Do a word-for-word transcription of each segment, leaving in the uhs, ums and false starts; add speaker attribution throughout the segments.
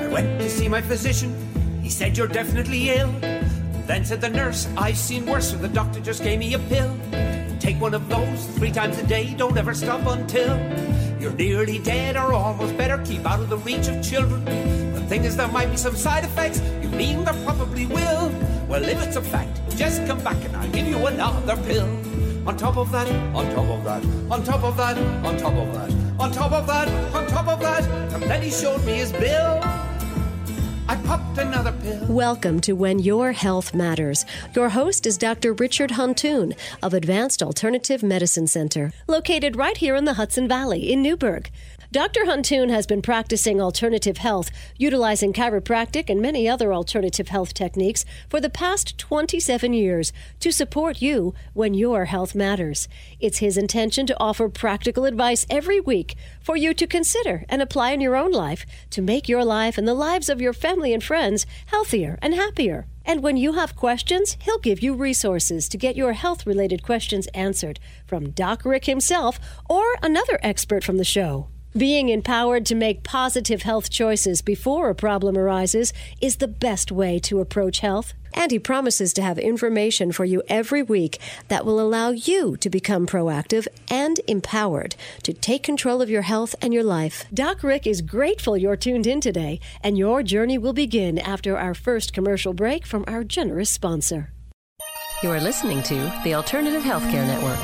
Speaker 1: Went to see my physician, he said you're definitely ill. Then said the nurse, I've seen worse, so the doctor just gave me a pill. Take one of those three times a day, don't ever stop until you're nearly dead or almost better, keep out of the reach of children. The thing is there might be some side effects, you mean there probably will. Well, if it's a fact, just come back and I'll give you another pill. On top of that, on top of that, on top of that, on top of that, on top of that, on top of that, and then he showed me his bill. I popped another pill.
Speaker 2: Welcome to When Your Health Matters. Your host is Doctor Richard Huntoon of Advanced Alternative Medicine Center, located right here in the Hudson Valley in Newburgh. Doctor Huntoon has been practicing alternative health, utilizing chiropractic and many other alternative health techniques for the past twenty-seven years to support you when your health matters. It's his intention to offer practical advice every week for you to consider and apply in your own life to make your life and the lives of your family and friends healthier and happier. And when you have questions, he'll give you resources to get your health-related questions answered from Doc Rick himself or another expert from the show. Being empowered to make positive health choices before a problem arises is the best way to approach health. And he promises to have information for you every week that will allow you to become proactive and empowered to take control of your health and your life. Doc Rick is grateful you're tuned in today, and your journey will begin after our first commercial break from our generous sponsor.
Speaker 3: You are listening to the Alternative Healthcare Network.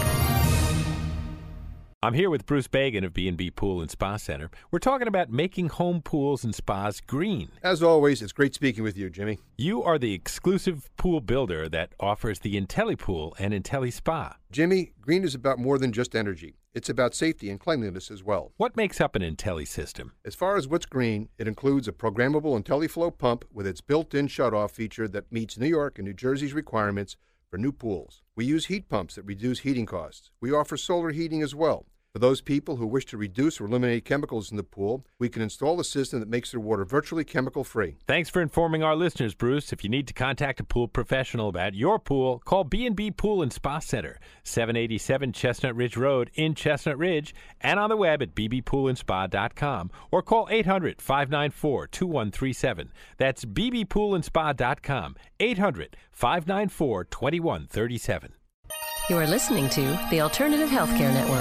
Speaker 4: I'm here with Bruce Bagan of B and B Pool and Spa Center. We're talking about making home pools and spas green.
Speaker 5: As always, it's great speaking with you, Jimmy.
Speaker 4: You are the exclusive pool builder that offers the IntelliPool and IntelliSpa.
Speaker 5: Jimmy, green is about more than just energy. It's about safety and cleanliness as well.
Speaker 4: What makes up an Intelli system?
Speaker 5: As far as what's green, it includes a programmable IntelliFlow pump with its built-in shutoff feature that meets New York and New Jersey's requirements for new pools. We use heat pumps that reduce heating costs. We offer solar heating as well. For those people who wish to reduce or eliminate chemicals in the pool, we can install a system that makes their water virtually chemical-free.
Speaker 4: Thanks for informing our listeners, Bruce. If you need to contact a pool professional about your pool, call B and B Pool and Spa Center, seven eighty-seven Chestnut Ridge Road in Chestnut Ridge, and on the web at b b pool and spa dot com, or call eight hundred, five nine four, two one three seven. That's b b pool and spa dot com, eight hundred, five nine four, two one three seven.
Speaker 3: You are listening to the Alternative Healthcare Network.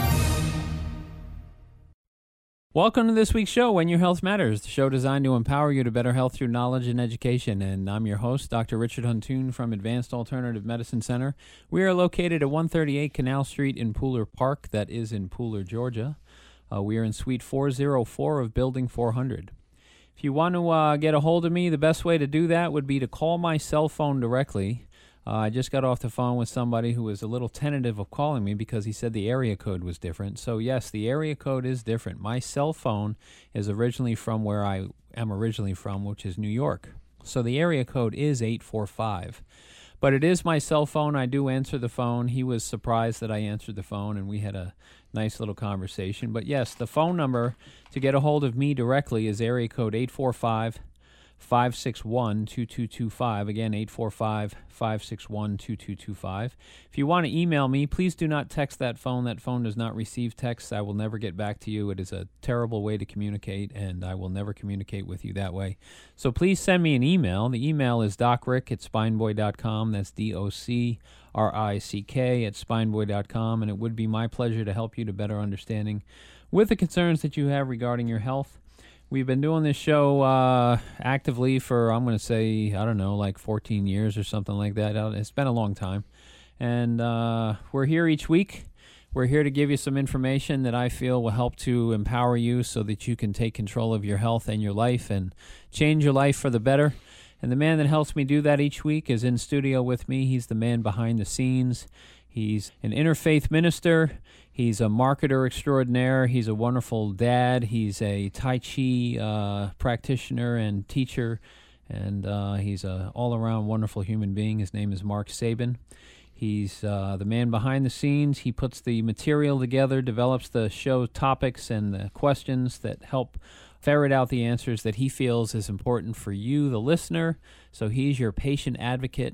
Speaker 6: Welcome to this week's show, When Your Health Matters, the show designed to empower you to better health through knowledge and education. And I'm your host, Doctor Richard Huntoon from Advanced Alternative Medicine Center. We are located at one thirty-eight Canal Street in Pooler Park, that is in Pooler, Georgia. Uh, we are in Suite four oh four of Building four hundred. If you want to uh, get a hold of me, the best way to do that would be to call my cell phone directly. Uh, I just got off the phone with somebody who was a little tentative of calling me because he said the area code was different. So, yes, the area code is different. My cell phone is originally from where I am originally from, which is New York. So the area code is eight four five. But it is my cell phone. I do answer the phone. He was surprised that I answered the phone, and we had a nice little conversation. But, yes, the phone number to get a hold of me directly is area code eight four five, five six one, two two two five. Again, eight four five, five six one, two two two five. If you want to email me, please do not text that phone. That phone does not receive texts. I will never get back to you. It is a terrible way to communicate, and I will never communicate with you that way. So please send me an email. The email is docrick at spineboy dot com. That's D O C R I C K at spineboy dot com, and it would be my pleasure to help you to better understanding with the concerns that you have regarding your health. We've been doing this show uh, actively for, I'm going to say, I don't know, like fourteen years or something like that. It's been a long time. And uh, we're here each week. We're here to give you some information that I feel will help to empower you so that you can take control of your health and your life and change your life for the better. And the man that helps me do that each week is in studio with me. He's the man behind the scenes. He's an interfaith minister. He's a marketer extraordinaire. He's a wonderful dad. He's a Tai Chi uh, practitioner and teacher, and uh, he's an all-around wonderful human being. His name is Mark Sabin. He's uh, the man behind the scenes. He puts the material together, develops the show topics and the questions that help ferret out the answers that he feels is important for you, the listener. So he's your patient advocate.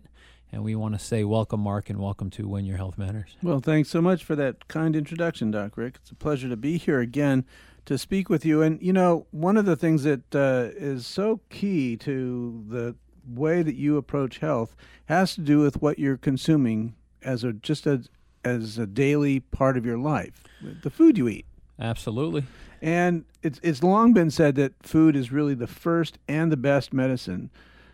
Speaker 6: And we want to say welcome, Mark, and welcome to When Your Health Matters.
Speaker 7: Well, thanks so much for that kind introduction, Doc Rick. It's a pleasure to be here again to speak with you. And, you know, one of the things that uh, is so key to the way that you approach health has to do with what you're consuming as a just a, as a daily part of your life, the food you eat.
Speaker 6: Absolutely.
Speaker 7: And it's it's long been said that food is really the first and the best medicine.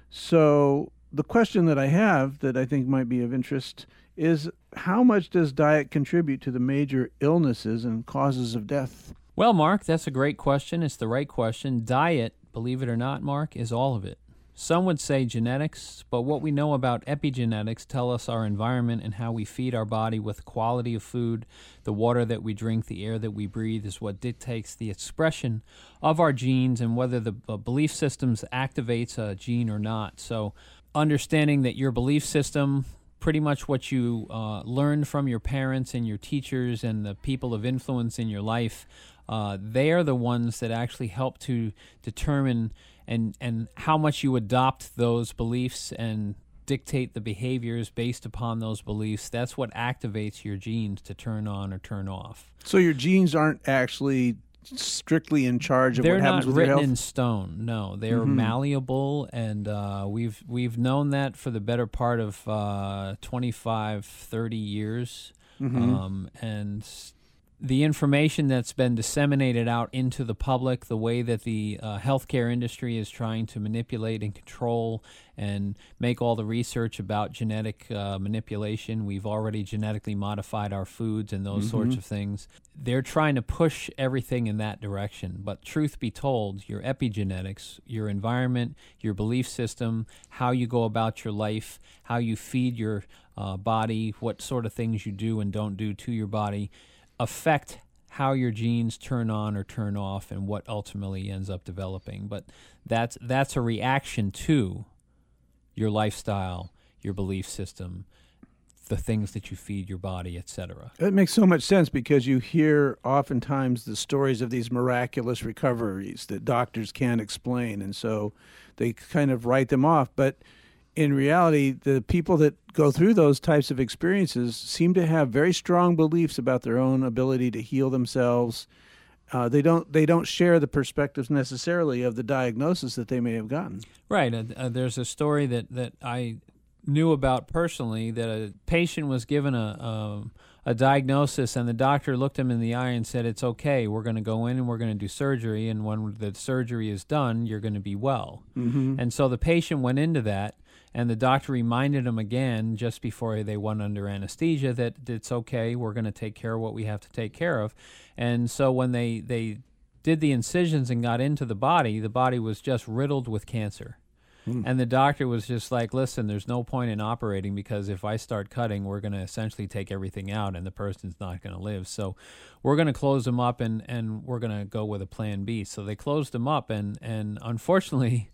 Speaker 7: So the question that I have that I think might be of interest is, how much does diet contribute to the major illnesses and causes of death?
Speaker 6: Well, Mark, that's a great question. It's the right question. Diet, believe it or not, Mark, is all of it. Some would say genetics, but what we know about epigenetics tell us our environment and how we feed our body with the quality of food, the water that we drink, the air that we breathe is what dictates the expression of our genes and whether the uh, belief systems activates a gene or not. So understanding that your belief system, pretty much what you uh, learned from your parents and your teachers and the people of influence in your life, uh, they are the ones that actually help to determine and and how much you adopt those beliefs and dictate the behaviors based upon those beliefs. That's what activates your genes to turn on or turn off.
Speaker 7: So your genes aren't actually strictly in charge of
Speaker 6: They're
Speaker 7: what happens with
Speaker 6: not
Speaker 7: your health?
Speaker 6: written in stone. No, they're
Speaker 7: Mm-hmm.
Speaker 6: malleable, and uh, we've we've known that for the better part of uh, twenty-five, thirty years.
Speaker 7: Mm-hmm.
Speaker 6: Um, and the information that's been disseminated out into the public, the way that the uh, healthcare industry is trying to manipulate and control and make all the research about genetic uh, manipulation. We've already genetically modified our foods and those
Speaker 7: Mm-hmm.
Speaker 6: sorts of things. They're trying to push everything in that direction. But truth be told, your epigenetics, your environment, your belief system, how you go about your life, how you feed your uh, body, what sort of things you do and don't do to your body, affect how your genes turn on or turn off and what ultimately ends up developing. But that's that's a reaction to your lifestyle, your belief system, the things that you feed your body, et cetera.
Speaker 7: It makes so much sense because you hear oftentimes the stories of these miraculous recoveries that doctors can't explain, and so they kind of write them off. But in reality, the people that go through those types of experiences seem to have very strong beliefs about their own ability to heal themselves. Uh, they don't they don't share the perspectives necessarily of the diagnosis that they may have gotten.
Speaker 6: Right. Uh, uh, there's a story that, that I knew about personally that a patient was given a, a, a diagnosis, and the doctor looked him in the eye and said, "It's okay. We're going to go in and we're going to do surgery, and when the surgery is done, you're going to be well."
Speaker 7: Mm-hmm.
Speaker 6: And so the patient went into that, and the doctor reminded him again just before they went under anesthesia that it's okay, we're going to take care of what we have to take care of. And so when they, they did the incisions and got into the body, the body was just riddled with cancer. Mm. And the doctor was just like, listen, there's no point in operating because if I start cutting, we're going to essentially take everything out and the person's not going to live. So we're going to close them up and, and we're going to go with a plan B. So they closed them up, and, and unfortunately,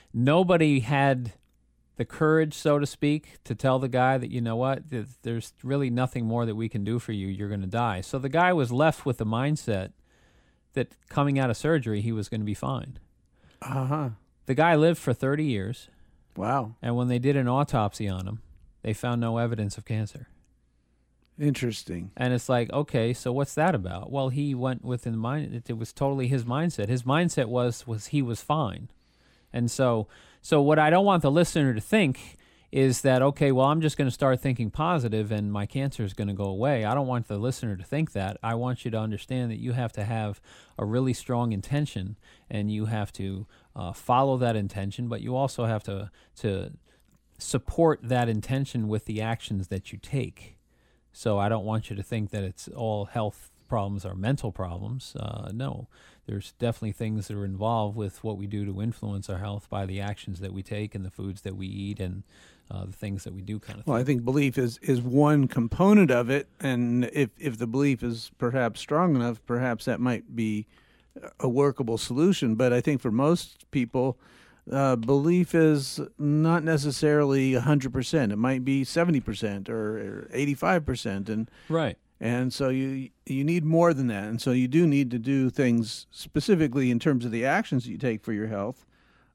Speaker 6: nobody had the courage, so to speak, to tell the guy that, you know what, there's really nothing more that we can do for you. You're going to die. So the guy was left with the mindset that coming out of surgery, he was going to be fine.
Speaker 7: Uh-huh.
Speaker 6: The guy lived for thirty years.
Speaker 7: Wow.
Speaker 6: And when they did an autopsy on him, they found no evidence of cancer.
Speaker 7: Interesting.
Speaker 6: And it's like, okay, so what's that about? Well, he went with the mind. It, it was totally his mindset. His mindset was was he was fine. And so so what I don't want the listener to think is that, okay, well, I'm just going to start thinking positive and my cancer is going to go away. I don't want the listener to think that. I want you to understand that you have to have a really strong intention, and you have to uh, follow that intention, but you also have to to support that intention with the actions that you take. So I don't want you to think that it's all health problems are mental problems. Uh, no, there's definitely things that are involved with what we do to influence our health by the actions that we take and the foods that we eat and uh, the things that we do kind of thing.
Speaker 7: Well, I think belief is, is one component of it, and if, if the belief is perhaps strong enough, perhaps that might be a workable solution. But I think for most people, uh, belief is not necessarily one hundred percent. It might be seventy percent or, or eighty-five percent. And
Speaker 6: Right.
Speaker 7: And so you you need more than that. And so you do need to do things specifically in terms of the actions that you take for your health.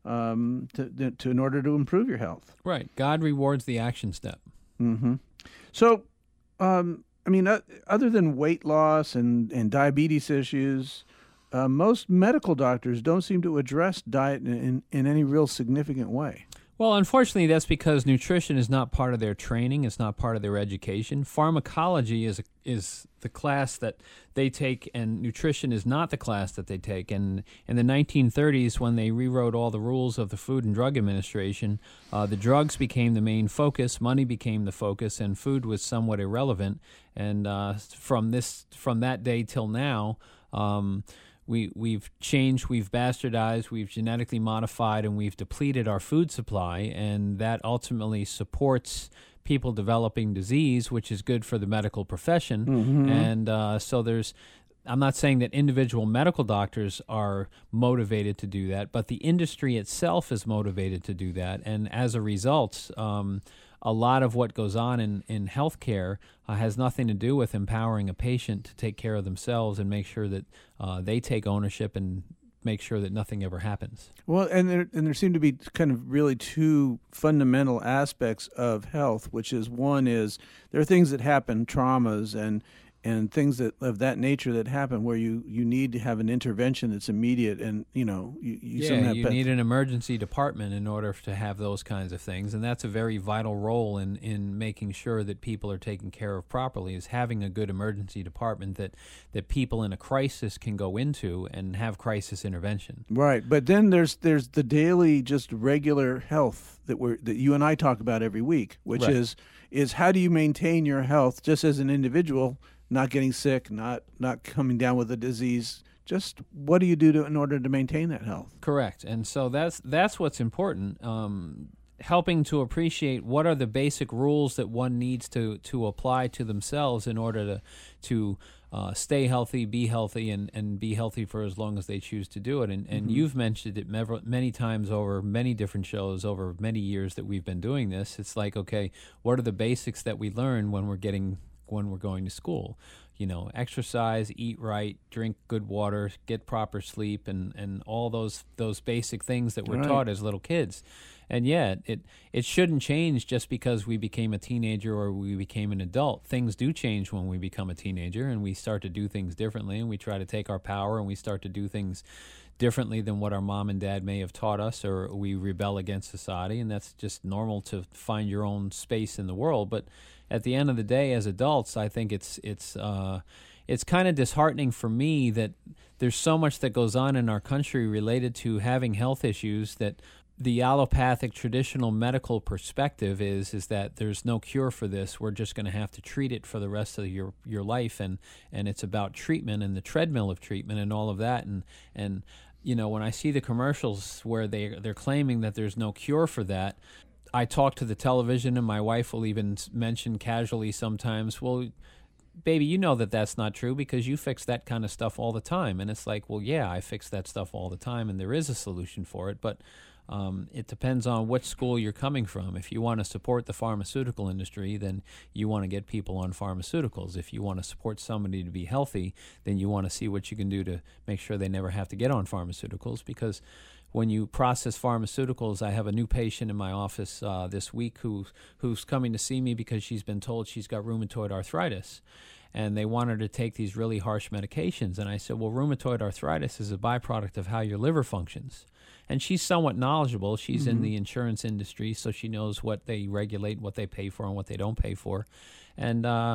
Speaker 7: um, to, to in order to improve your health.
Speaker 6: Right. God rewards the action step.
Speaker 7: Mm-hmm. So, um, I mean, uh, other than weight loss and, and diabetes issues, uh, most medical doctors don't seem to address diet in, in, in any real significant way.
Speaker 6: Well, unfortunately, that's because nutrition is not part of their training. It's not part of their education. Pharmacology is is the class that they take, and nutrition is not the class that they take. And in the nineteen thirties, when they rewrote all the rules of the Food and Drug Administration, uh, the drugs became the main focus, money became the focus, and food was somewhat irrelevant. And uh, from this, from that day till now, um, We, we've changed, we've bastardized, we've genetically modified, and we've depleted our food supply, and that ultimately supports people developing disease, which is good for the medical profession. Mm-hmm. And uh, so there's, I'm not saying that individual medical doctors are motivated to do that, but the industry itself is motivated to do that. And as a result, um, a lot of what goes on in, in healthcare uh, has nothing to do with empowering a patient to take care of themselves and make sure that uh, they take ownership and make sure that nothing ever happens.
Speaker 7: Well, and there and there seem to be kind of really two fundamental aspects of health, which is one is there are things that happen, traumas and and things that of that nature that happen where you, you need to have an intervention that's immediate, and you know you, you
Speaker 6: yeah
Speaker 7: have
Speaker 6: you need an emergency department in order to have those kinds of things, and that's a very vital role in, in making sure that people are taken care of properly, is having a good emergency department that, that people in a crisis can go into and have crisis intervention.
Speaker 7: Right, but then there's there's the daily just regular health that we're that you and I talk about every week, which
Speaker 6: Right.
Speaker 7: is is how do you maintain your health just as an individual, not getting sick, not not coming down with a disease. Just what do you do to, in order to maintain that health?
Speaker 6: Correct. And so that's that's what's important, um, helping to appreciate what are the basic rules that one needs to, to apply to themselves in order to to uh, stay healthy, be healthy, and, and be healthy for as long as they choose to do it. And, and
Speaker 7: Mm-hmm.
Speaker 6: you've mentioned it mev- many times over many different shows over many years that we've been doing this. It's like, okay, what are the basics that we learn when we're getting when we're going to school? You know, exercise, eat right, drink good water, get proper sleep, and, and all those those basic things that we're
Speaker 7: Right.
Speaker 6: taught as little kids. And yet, it it shouldn't change just because we became a teenager or we became an adult. Things do change when we become a teenager, and we start to do things differently, and we try to take our power, and we start to do things differently than what our mom and dad may have taught us, or we rebel against society, and that's just normal to find your own space in the world. But at the end of the day, as adults, I think it's it's uh, it's kind of disheartening for me that there's so much that goes on in our country related to having health issues that the allopathic traditional medical perspective is is that there's no cure for this. We're just going to have to treat it for the rest of your your life, and and it's about treatment and the treadmill of treatment and all of that. And and you know, when I see the commercials where they they're claiming that there's no cure for that, I talk to the television, and my wife will even mention casually sometimes, well, baby, you know that that's not true because you fix that kind of stuff all the time. And it's like, well, yeah, I fix that stuff all the time, and there is a solution for it. But um, it depends on what school you're coming from. If you want to support the pharmaceutical industry, then you want to get people on pharmaceuticals. If you want to support somebody to be healthy, then you want to see what you can do to make sure they never have to get on pharmaceuticals, because when you process pharmaceuticals, I have a new patient in my office uh, this week who, who's coming to see me because she's been told she's got rheumatoid arthritis, and they want her to take these really harsh medications. And I said, well, rheumatoid arthritis is a byproduct of how your liver functions. And she's somewhat knowledgeable. She's mm-hmm. in the insurance industry, so she knows what they regulate, what they pay for, and what they don't pay for. And uh,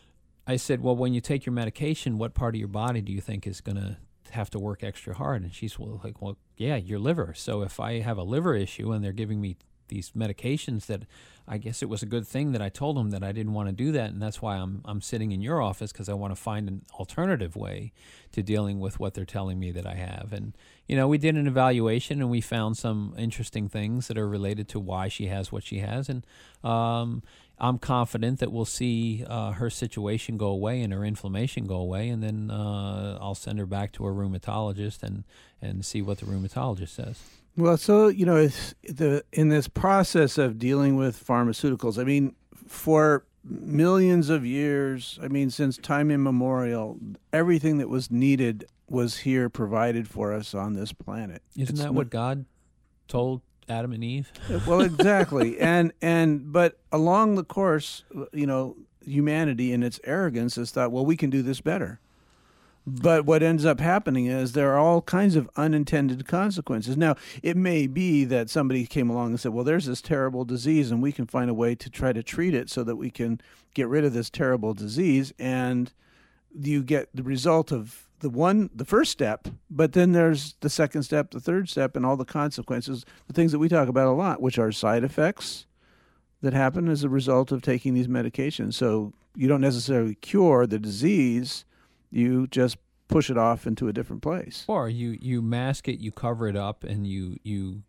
Speaker 6: I said, well, when you take your medication, what part of your body do you think is going to have to work extra hard? And she's well, like, well, yeah, your liver. So if I have a liver issue and they're giving me these medications, that I guess it was a good thing that I told them that I didn't want to do that, and that's why I'm I'm sitting in your office, because I want to find an alternative way to dealing with what they're telling me that I have. And you know, we did an evaluation, and we found some interesting things that are related to why she has what she has, and um, I'm confident that we'll see uh, her situation go away and her inflammation go away, and then uh, I'll send her back to a rheumatologist and, and see what the rheumatologist says.
Speaker 7: Well, so, you know, it's the in this process of dealing with pharmaceuticals, I mean, for millions of years, I mean, since time immemorial, everything that was needed was here provided for us on this planet.
Speaker 6: Isn't
Speaker 7: It's
Speaker 6: that
Speaker 7: not,
Speaker 6: what God told Adam and Eve.
Speaker 7: Well, exactly. and and but along the course, you know, humanity in its arrogance has thought, well, we can do this better. But what ends up happening is there are all kinds of unintended consequences. Now, it may be that somebody came along and said, well, there's this terrible disease, and we can find a way to try to treat it so that we can get rid of this terrible disease. And you get the result of the one, the first step, but then there's the second step, the third step, and all the consequences, the things that we talk about a lot, which are side effects that happen as a result of taking these medications. So you don't necessarily cure the disease, you just push it off into a different place.
Speaker 6: Or you, you mask it, you cover it up, and you you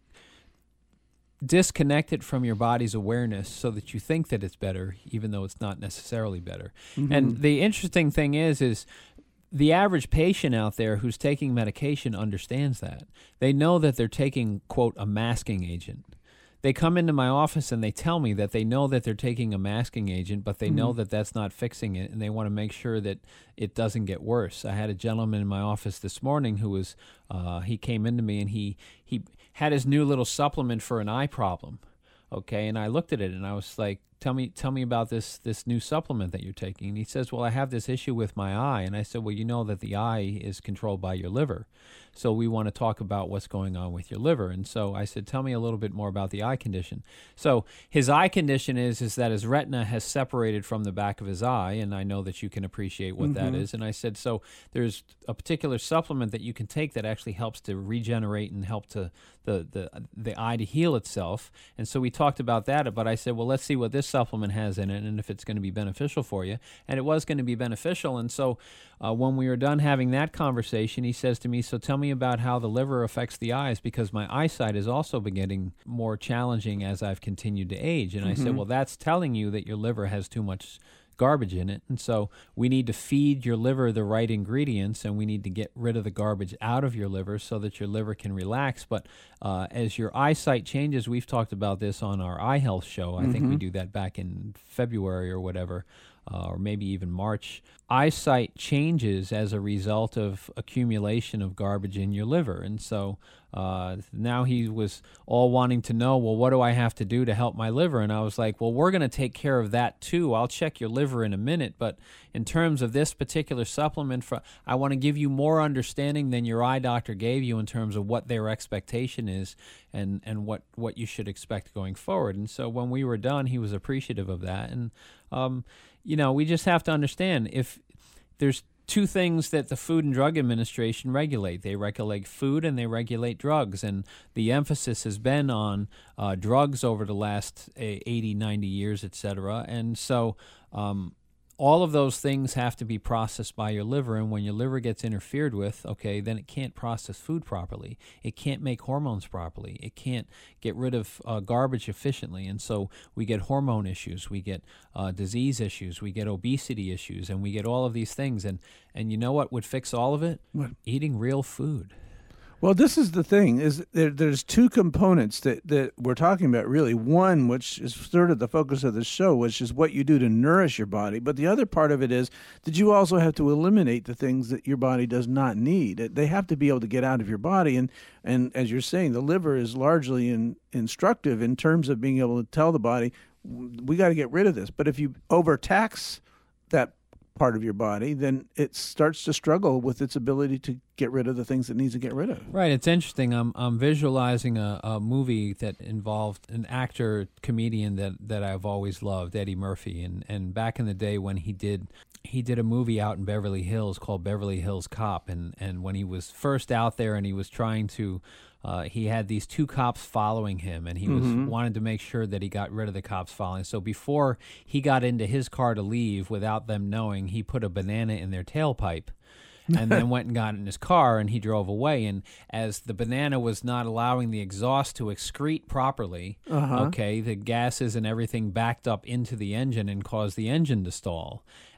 Speaker 6: disconnect it from your body's awareness so that you think that it's better, even though it's not necessarily better. Mm-hmm. And the interesting thing is, is the average patient out there who's taking medication understands that. They know that they're taking, quote, a masking agent. They come into my office and they tell me that they know that they're taking a masking agent, but they mm-hmm. know that that's not fixing it, and they want to make sure that it doesn't get worse. I had a gentleman in my office this morning who was, uh, he came into me and he, he had his new little supplement for an eye problem, okay? And I looked at it and I was like, tell me tell me about this this new supplement that you're taking. And he says, well, I have this issue with my eye. And I said, well, you know that the eye is controlled by your liver. So we want to talk about what's going on with your liver. And so I said, tell me a little bit more about the eye condition. So his eye condition is is that his retina has separated from the back of his eye, and I know that you can appreciate what mm-hmm. that is. And I said, so there's a particular supplement that you can take that actually helps to regenerate and help to the, the, the eye to heal itself. And so we talked about that, but I said, well, let's see what this supplement has in it and if it's going to be beneficial for you. And it was going to be beneficial. And so uh, when we were done having that conversation, he says to me, so tell me about how the liver affects the eyes, because my eyesight has also been getting more challenging as I've continued to age. And mm-hmm. I said, well, that's telling you that your liver has too much garbage in it. And so we need to feed your liver the right ingredients, and we need to get rid of the garbage out of your liver so that your liver can relax. But uh, as your eyesight changes, we've talked about this on our eye health show. I mm-hmm. think we do that back in February or whatever, uh, or maybe even March. Eyesight changes as a result of accumulation of garbage in your liver. And so uh, now he was all wanting to know, well, what do I have to do to help my liver? And I was like, well, we're going to take care of that too. I'll check your liver in a minute. But in terms of this particular supplement, for, I want to give you more understanding than your eye doctor gave you in terms of what their expectation is and, and what, what you should expect going forward. And so when we were done, he was appreciative of that. And, um, you know, we just have to understand, if there's two things that the Food and Drug Administration regulate. They regulate food and they regulate drugs, and the emphasis has been on uh, drugs over the last uh, eighty, ninety years, et cetera. And so um, all of those things have to be processed by your liver, and when your liver gets interfered with, okay, then it can't process food properly. It can't make hormones properly. It can't get rid of uh, garbage efficiently, and so we get hormone issues, we get uh, disease issues, we get obesity issues, and we get all of these things. And, and you know what would fix all of it?
Speaker 7: What?
Speaker 6: Eating real food.
Speaker 7: Well, this is the thing, is there, there's two components that, that we're talking about, really. One, which is sort of the focus of the show, which is what you do to nourish your body. But the other part of it is that you also have to eliminate the things that your body does not need. They have to be able to get out of your body. And, and as you're saying, the liver is largely in, instructive in terms of being able to tell the body, we got to get rid of this. But if you overtax that part of your body, then it starts to struggle with its ability to get rid of the things it needs to get rid of.
Speaker 6: Right. It's interesting. I'm I'm visualizing a, a movie that involved an actor, comedian that, that I've always loved, Eddie Murphy. And, and back in the day when he did he did a movie out in Beverly Hills called Beverly Hills Cop. And, and when he was first out there and he was trying to Uh, he had these two cops following him, and he was mm-hmm. wanted to make sure that he got rid of the cops following. So before he got into his car to leave, without them knowing, he put a banana in their tailpipe and then went and got in his car, and he drove away. And as the banana was not allowing the exhaust to excrete properly, uh-huh. okay, the gases and everything backed up into the engine and caused the engine to stall.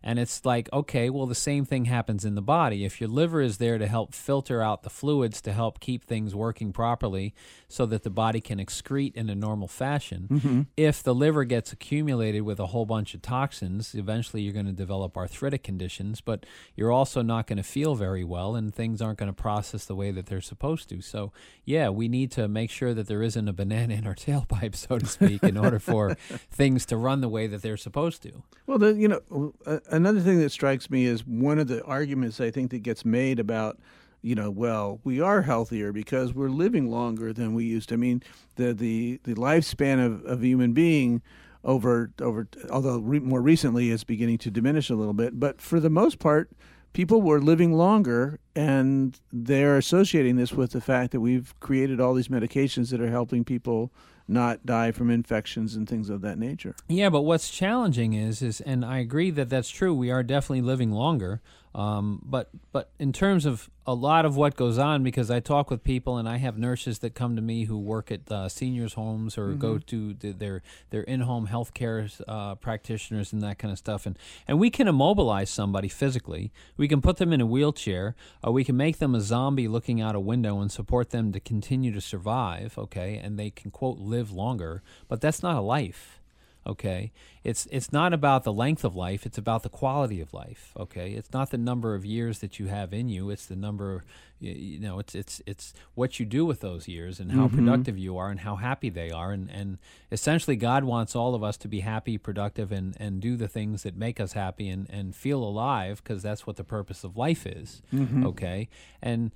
Speaker 6: And it's like, okay, well, the same thing happens in the body. If your liver is there to help filter out the fluids to help keep things working properly so that the body can excrete in a normal fashion, mm-hmm. if the liver gets accumulated with a whole bunch of toxins, eventually you're going to develop arthritic conditions, but you're also not going to feel very well and things aren't going to process the way that they're supposed to. So, yeah, we need to make sure that there isn't a banana in our tailpipe, so to speak, in order for things to run the way that they're supposed to.
Speaker 7: Well, the, you know, uh, another thing that strikes me is one of the arguments I think that gets made about, you know, well, we are healthier because we're living longer than we used to. I mean, the the, the lifespan of, of a human being over, over although re- more recently is beginning to diminish a little bit, but for the most part, people were living longer, and they're associating this with the fact that we've created all these medications that are helping people not die from infections and things of that nature.
Speaker 6: Yeah, but what's challenging is, is and I agree that that's true, we are definitely living longer, um, but but in terms of a lot of what goes on, because I talk with people and I have nurses that come to me who work at uh, seniors' homes or mm-hmm. go to the, their their in-home health care uh, practitioners and that kind of stuff, and, and we can immobilize somebody physically. We can put them in a wheelchair, or we can make them a zombie looking out a window and support them to continue to survive, okay, and they can, quote, live longer, but that's not a life. Okay, it's it's not about the length of life, it's about the quality of life. Okay, it's not the number of years that you have in you, it's the number, you know, it's it's it's what you do with those years and how mm-hmm. productive you are and how happy they are, and and essentially God wants all of us to be happy, productive, and and do the things that make us happy and and feel alive, because that's what the purpose of life is. Mm-hmm. Okay, and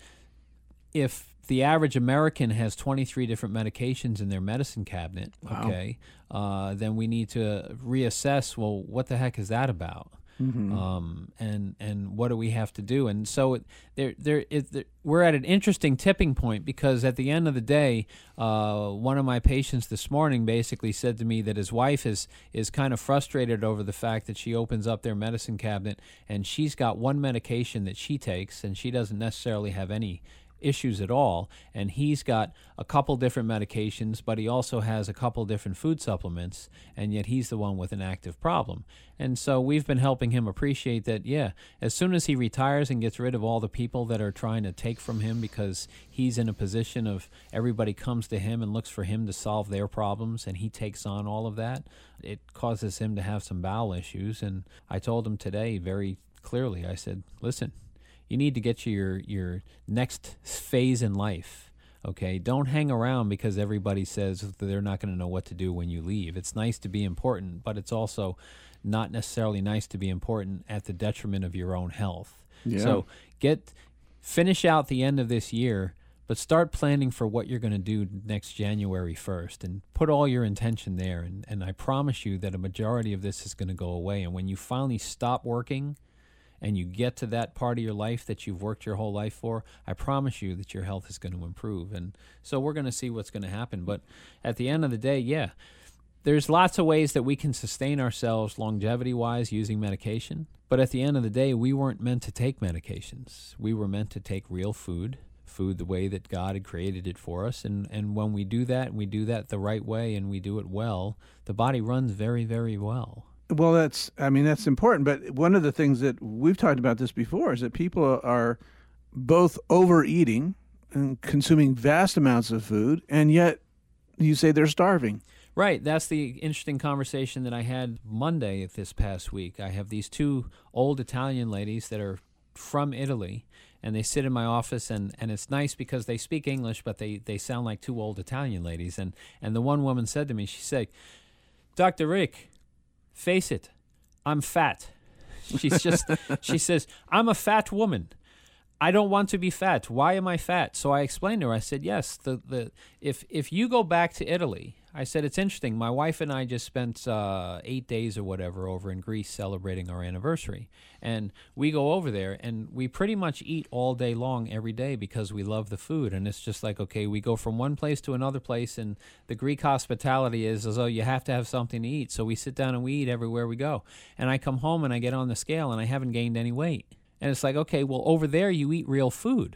Speaker 6: if the average American has twenty-three different medications in their medicine cabinet, wow. okay, uh, then we need to reassess, well, what the heck is that about? Mm-hmm. Um, and and what do we have to do? And so it, there, there, it, there, we're at an interesting tipping point, because at the end of the day, uh, one of my patients this morning basically said to me that his wife is is kind of frustrated over the fact that she opens up their medicine cabinet and she's got one medication that she takes and she doesn't necessarily have any issues at all, and he's got a couple different medications, but he also has a couple different food supplements, and yet he's the one with an active problem. And so we've been helping him appreciate that, yeah, as soon as he retires and gets rid of all the people that are trying to take from him, because he's in a position of everybody comes to him and looks for him to solve their problems, and he takes on all of that, it causes him to have some bowel issues. And I told him today very clearly, I said, listen, you need to get to your, your next phase in life, okay? Don't hang around because everybody says that they're not going to know what to do when you leave. It's nice to be important, but it's also not necessarily nice to be important at the detriment of your own health. Yeah. So get finish out the end of this year, but start planning for what you're going to do next January first, and put all your intention there. And, and I promise you that a majority of this is going to go away. And when you finally stop working and you get to that part of your life that you've worked your whole life for, I promise you that your health is going to improve. And so we're going to see what's going to happen. But at the end of the day, yeah, there's lots of ways that we can sustain ourselves longevity-wise using medication. But at the end of the day, we weren't meant to take medications. We were meant to take real food, food the way that God had created it for us. And, and when we do that, and we do that the right way, and we do it well, the body runs very, very well.
Speaker 7: Well, that's, I mean, that's important. But one of the things that we've talked about this before is that people are both overeating and consuming vast amounts of food, and yet you say they're starving.
Speaker 6: Right. That's the interesting conversation that I had Monday of this past week. I have these two old Italian ladies that are from Italy, and they sit in my office, and, and it's nice because they speak English, but they, they sound like two old Italian ladies. And, and the one woman said to me, she said, Doctor Rick, face it, I'm fat. She's just, she says, I'm a fat woman. I don't want to be fat. Why am I fat? So I explained to her, I said, yes, the, the if if you go back to Italy, I said, it's interesting. My wife and I just spent uh, eight days or whatever over in Greece celebrating our anniversary. And we go over there, and we pretty much eat all day long every day because we love the food. And it's just like, okay, we go from one place to another place, and the Greek hospitality is as though you have to have something to eat. So we sit down and we eat everywhere we go. And I come home and I get on the scale, and I haven't gained any weight. And it's like, okay, well, over there you eat real food.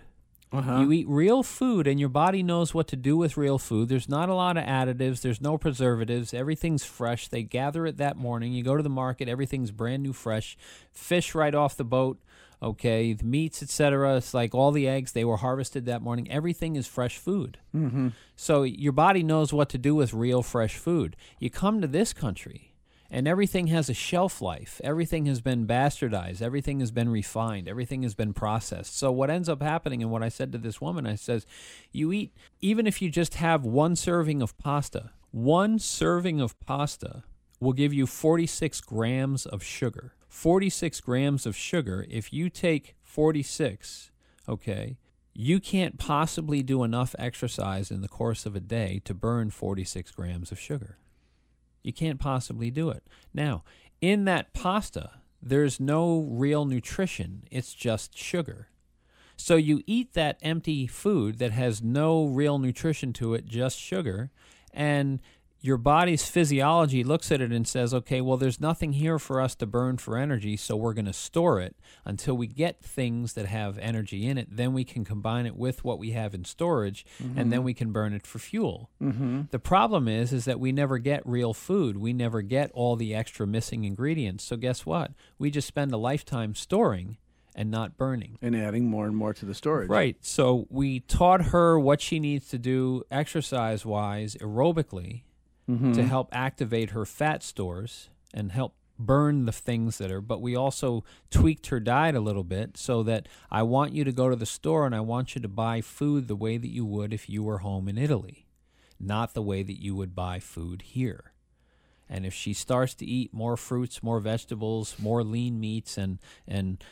Speaker 7: Uh-huh.
Speaker 6: You eat real food, and your body knows what to do with real food. There's not a lot of additives. There's no preservatives. Everything's fresh. They gather it that morning. You go to the market. Everything's brand new, fresh. Fish right off the boat. Okay, the meats, et cetera. It's like all the eggs, they were harvested that morning. Everything is fresh food.
Speaker 7: Mm-hmm.
Speaker 6: So your body knows what to do with real, fresh food. You come to this country, and everything has a shelf life. Everything has been bastardized. Everything has been refined. Everything has been processed. So what ends up happening, and what I said to this woman, I says, you eat, even if you just have one serving of pasta, one serving of pasta will give you forty-six grams of sugar. forty-six grams of sugar, if you take forty-six, okay, you can't possibly do enough exercise in the course of a day to burn forty-six grams of sugar. You can't possibly do it. Now, in that pasta, there's no real nutrition. It's just sugar. So you eat that empty food that has no real nutrition to it, just sugar, and your body's physiology looks at it and says, okay, well, there's nothing here for us to burn for energy, so we're going to store it until we get things that have energy in it. Then we can combine it with what we have in storage, mm-hmm. and then we can burn it for fuel.
Speaker 7: Mm-hmm.
Speaker 6: The problem is, is that we never get real food. We never get all the extra missing ingredients. So guess what? We just spend a lifetime storing and not burning.
Speaker 7: And adding more and more to the storage.
Speaker 6: Right. So we taught her what she needs to do exercise-wise, aerobically, Mm-hmm. to help activate her fat stores and help burn the things that are, but we also tweaked her diet a little bit so that I want you to go to the store and I want you to buy food the way that you would if you were home in Italy, not the way that you would buy food here. And if she starts to eat more fruits, more vegetables, more lean meats, and and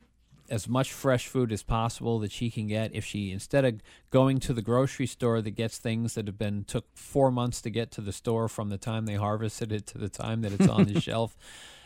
Speaker 6: as much fresh food as possible that she can get, if she, instead of going to the grocery store that gets things that have been took four months to get to the store from the time they harvested it to the time that it's on the shelf,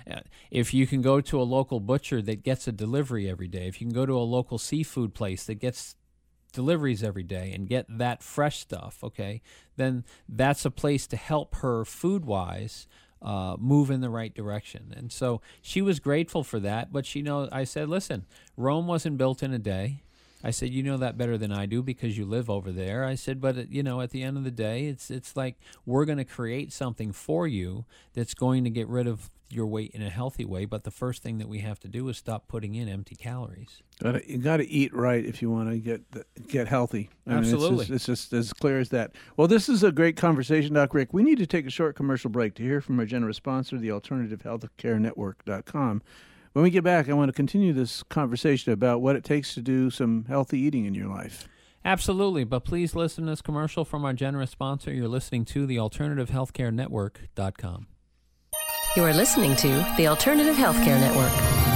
Speaker 6: if you can go to a local butcher that gets a delivery every day, if you can go to a local seafood place that gets deliveries every day and get that fresh stuff, okay, then that's a place to help her food-wise Uh, move in the right direction. And so she was grateful for that, but she know I said, listen, Rome wasn't built in a day. I said, you know that better than I do because you live over there. I said, but, you know, at the end of the day, it's it's like we're going to create something for you that's going to get rid of your weight in a healthy way, but the first thing that we have to do is stop putting in empty calories.
Speaker 7: Gotta, you got to eat right if you want to get get healthy. I
Speaker 6: Absolutely.
Speaker 7: Mean, it's, just, it's just as clear as that. Well, this is a great conversation, Doc Rick. We need to take a short commercial break to hear from our generous sponsor, the alternative health care network dot com. When we get back, I want to continue this conversation about what it takes to do some healthy eating in your life.
Speaker 6: Absolutely, but please listen to this commercial from our generous sponsor. You're listening to the alternative health care network dot com.
Speaker 3: You are listening to the Alternative Healthcare Network.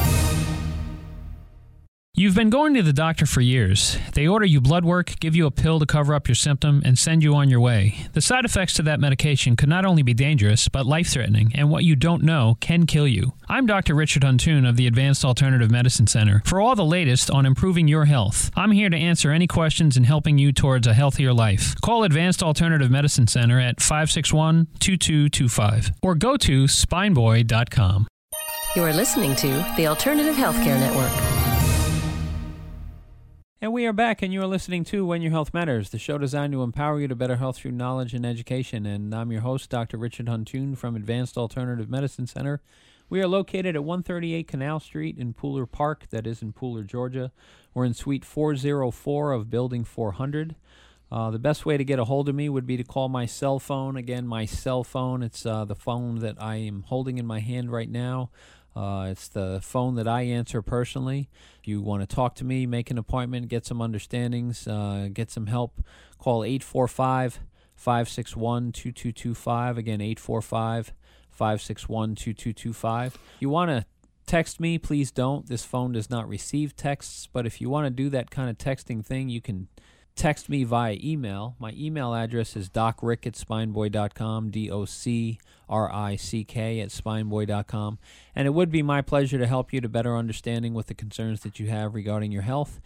Speaker 8: You've been going to the doctor for years. They order you blood work, give you a pill to cover up your symptom, and send you on your way. The side effects to that medication could not only be dangerous, but life-threatening, and what you don't know can kill you. I'm Doctor Richard Huntoon of the Advanced Alternative Medicine Center. For all the latest on improving your health, I'm here to answer any questions in helping you towards a healthier life. Call Advanced Alternative Medicine Center at five six one, two two two five or go to spine boy dot com.
Speaker 3: You are listening to the Alternative Healthcare Network.
Speaker 6: And we are back, and you are listening to When Your Health Matters, the show designed to empower you to better health through knowledge and education. And I'm your host, Doctor Richard Huntoon from Advanced Alternative Medicine Center. We are located at one thirty-eight Canal Street in Pooler Park, that is in Pooler, Georgia. We're in Suite four oh four of Building four hundred. Uh, the best way to get a hold of me would be to call my cell phone. Again, my cell phone, it's uh, the phone that I am holding in my hand right now. Uh, it's the phone that I answer personally. If you want to talk to me, make an appointment, get some understandings, uh, get some help, call eight four five, five six one, two two two five. Again, eight four five, five six one, two two two five. You want to text me, please don't. This phone does not receive texts, but if you want to do that kind of texting thing, you can text me via email. My email address is docrick at spineboy dot com, D O C R I C K at spineboy dot com. And it would be my pleasure to help you to better understanding with the concerns that you have regarding your health.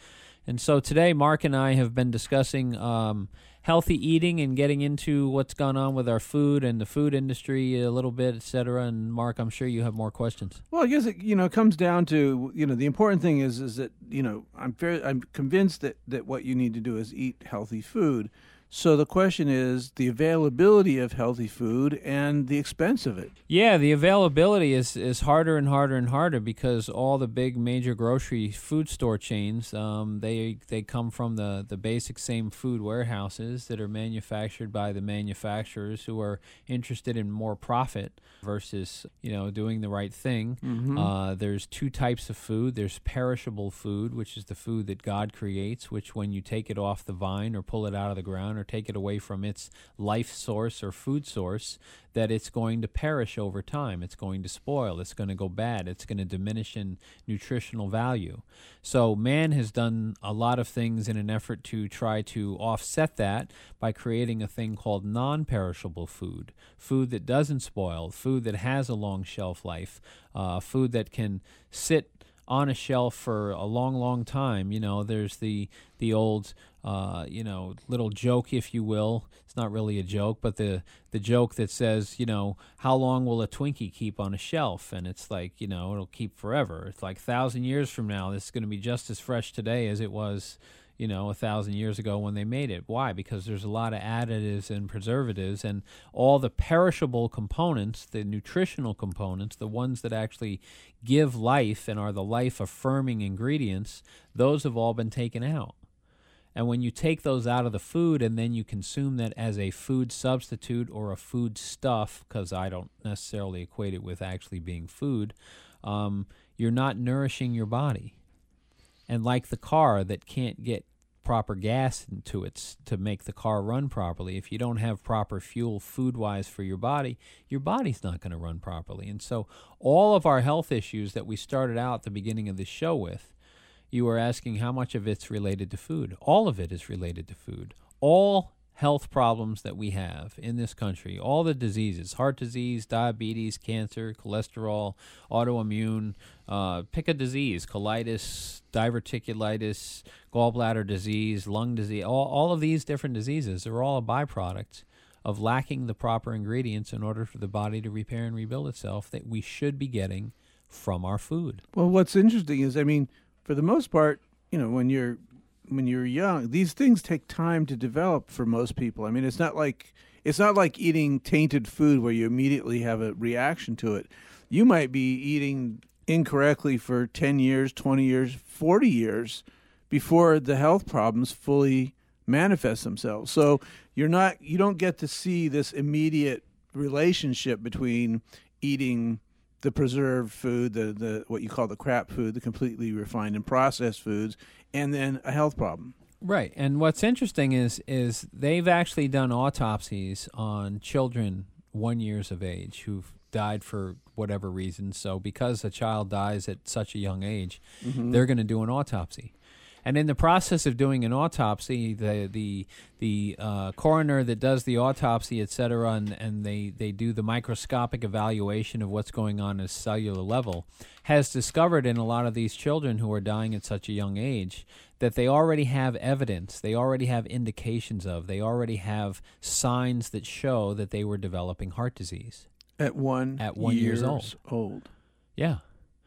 Speaker 6: And so today, Mark and I have been discussing um, healthy eating and getting into what's gone on with our food and the food industry a little bit, et cetera. And Mark, I'm sure you have more questions.
Speaker 7: Well, I guess it, you know, it comes down to, you know, the important thing is is that, you know, I'm fair, I'm convinced that, that what you need to do is eat healthy food. So the question is the availability of healthy food and the expense of it.
Speaker 6: Yeah, the availability is, is harder and harder and harder because all the big major grocery food store chains, um, they they come from the, the basic same food warehouses that are manufactured by the manufacturers who are interested in more profit versus, you know, doing the right thing.
Speaker 7: Mm-hmm.
Speaker 6: Uh, there's two types of food. There's perishable food, which is the food that God creates, which when you take it off the vine or pull it out of the ground or take it away from its life source or food source, that it's going to perish over time. It's going to spoil. It's going to go bad. It's going to diminish in nutritional value. So man has done a lot of things in an effort to try to offset that by creating a thing called non-perishable food, food that doesn't spoil, food that has a long shelf life, uh, food that can sit on a shelf for a long, long time. You know, there's the the old, uh, you know, little joke, if you will. It's not really a joke, but the the joke that says, you know, how long will a Twinkie keep on a shelf? And it's like, you know, it'll keep forever. It's like a thousand years from now, this is going to be just as fresh today as it was, you know, a thousand years ago when they made it. Why? Because there's a lot of additives and preservatives, and all the perishable components, the nutritional components, the ones that actually give life and are the life-affirming ingredients, those have all been taken out. And when you take those out of the food and then you consume that as a food substitute or a food stuff, because I don't necessarily equate it with actually being food, um, you're not nourishing your body. And like the car that can't get proper gas into it to make the car run properly, if you don't have proper fuel food-wise for your body, your body's not going to run properly. And so all of our health issues that we started out at the beginning of the show with, you were asking how much of it's related to food. All of it is related to food. All health problems that we have in this country, all the diseases, heart disease, diabetes, cancer, cholesterol, autoimmune, uh, pick a disease, colitis, diverticulitis, gallbladder disease, lung disease, all, all of these different diseases are all a byproduct of lacking the proper ingredients in order for the body to repair and rebuild itself that we should be getting from our food.
Speaker 7: Well, what's interesting is, I mean, for the most part, you know, when you're when you're young, these things take time to develop for most people. I mean, it's not like it's not like eating tainted food where you immediately have a reaction to it. You might be eating incorrectly for ten years, twenty years, forty years before the health problems fully manifest themselves. So you're not you don't get to see this immediate relationship between eating the preserved food, the, the what you call the crap food, the completely refined and processed foods, and then a health problem.
Speaker 6: Right. And what's interesting is is they've actually done autopsies on children one years of age who've died for whatever reason. So because a child dies at such a young age, mm-hmm. they're going to do an autopsy. And in the process of doing an autopsy, the the the uh, coroner that does the autopsy, et cetera, and, and they, they do the microscopic evaluation of what's going on at a cellular level, has discovered in a lot of these children who are dying at such a young age that they already have evidence, they already have indications of, they already have signs that show that they were developing heart disease.
Speaker 7: At one,
Speaker 6: at one years,
Speaker 7: years
Speaker 6: old.
Speaker 7: old.
Speaker 6: Yeah.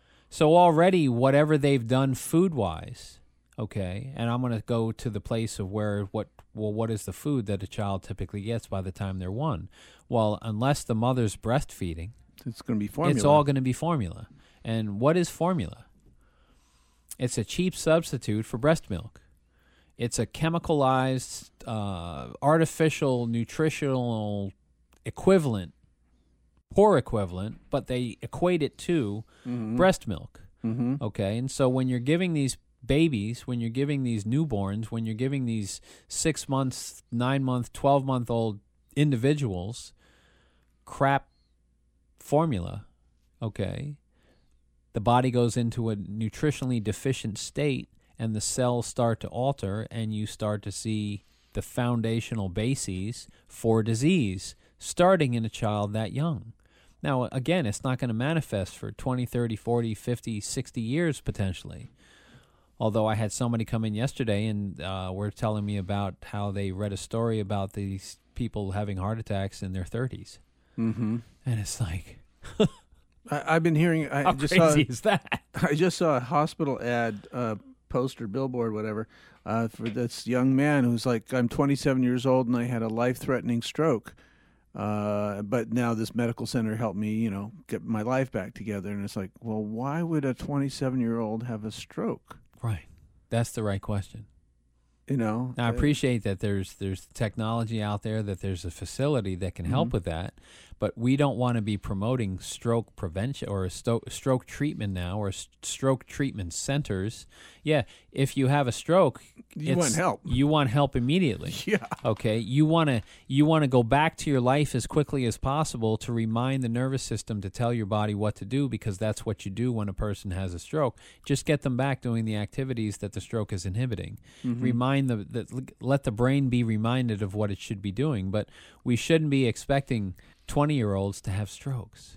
Speaker 6: So already whatever they've done food-wise... Okay, and I'm going to go to the place of where, what, well, what is the food that a child typically gets by the time they're one? Well, unless the mother's breastfeeding,
Speaker 7: it's going to be formula.
Speaker 6: It's all going to be formula. And what is formula? It's a cheap substitute for breast milk. It's a chemicalized, uh, artificial, nutritional equivalent, poor equivalent, but they equate it to mm-hmm. breast milk.
Speaker 7: Mm-hmm.
Speaker 6: Okay, and so when you're giving these babies, when you're giving these newborns, when you're giving these six months, nine month, twelve month old individuals crap formula, okay, the body goes into a nutritionally deficient state and the cells start to alter and you start to see the foundational bases for disease starting in a child that young. Now, again, it's not going to manifest for twenty, thirty, forty, fifty, sixty years potentially. Although I had somebody come in yesterday and uh, were telling me about how they read a story about these people having heart attacks in their thirties.
Speaker 7: Mm-hmm.
Speaker 6: And it's like...
Speaker 7: I, I've been hearing... I
Speaker 6: how
Speaker 7: just
Speaker 6: crazy
Speaker 7: saw,
Speaker 6: is that?
Speaker 7: I just saw a hospital ad, uh, poster, billboard, whatever, uh, for this young man who's like, I'm twenty-seven years old and I had a life-threatening stroke. Uh, but now this medical center helped me, you know, get my life back together. And it's like, well, why would a twenty-seven-year-old have a stroke?
Speaker 6: Right. That's the right question.
Speaker 7: You know?
Speaker 6: Now, I appreciate that there's there's technology out there, that there's a facility that can help
Speaker 7: Mm-hmm.
Speaker 6: with that, but we don't want to be promoting stroke prevention or sto- stroke treatment now, or s- stroke treatment centers. Yeah, if you have a stroke,
Speaker 7: You
Speaker 6: it's-
Speaker 7: want help.
Speaker 6: You want help immediately.
Speaker 7: Yeah.
Speaker 6: Okay. You want to you want to go back to your life as quickly as possible to remind the nervous system to tell your body what to do, because that's what you do when a person has a stroke. Just get them back doing the activities that the stroke is inhibiting.
Speaker 7: Mm-hmm.
Speaker 6: Remind the, the let the brain be reminded of what it should be doing. But we shouldn't be expecting twenty-year-olds to have strokes.